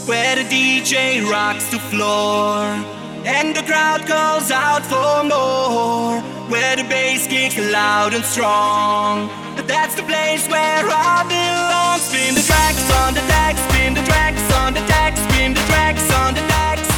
where the DJ rocks the floor and the crowd calls out for more, where the bass kicks loud and strong. That's the place where I belong. Spin the tracks on the decks, spin the tracks on the decks, spin the tracks on the decks.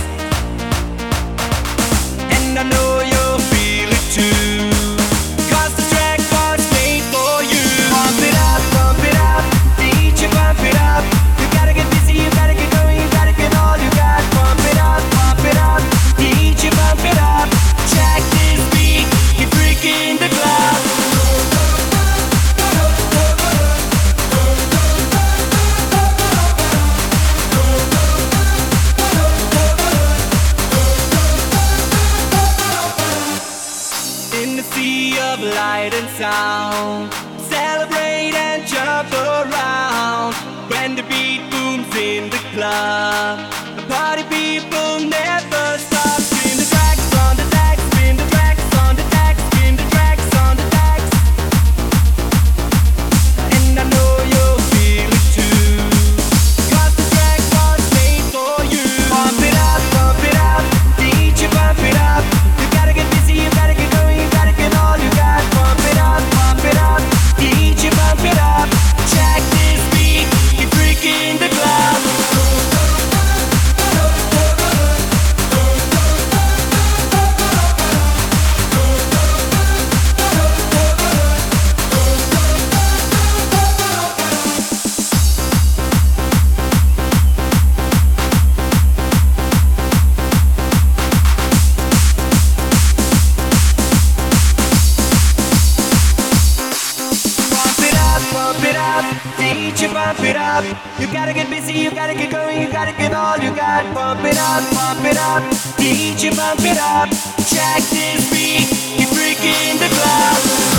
And I know you'll feel it too, 'cause the track was made for you. Pump it up, DJ pump it up. You gotta get busy, you gotta get going, you gotta get all you got. Pump it up, DJ pump it up. Check this beat, keep freaking the club. In the sea of light and sound, celebrate and jump around. When the beat booms in the club, the party people never stop. Spin the tracks on the decks, spin the tracks on the decks, spin the tracks on the decks. And I know you'll feel it too, 'cause the track was made for you. Pump it up, DJ pump it up. You gotta get busy, you gotta get going, you gotta get all you got. Pump it up, DJ pump it up. Check this beat, keep freaking the club. Pump it up, DJ pump it up. You gotta get busy, you gotta get going, you gotta get all you got. Pump it up, DJ pump it up. Check this beat, keep freaking the club.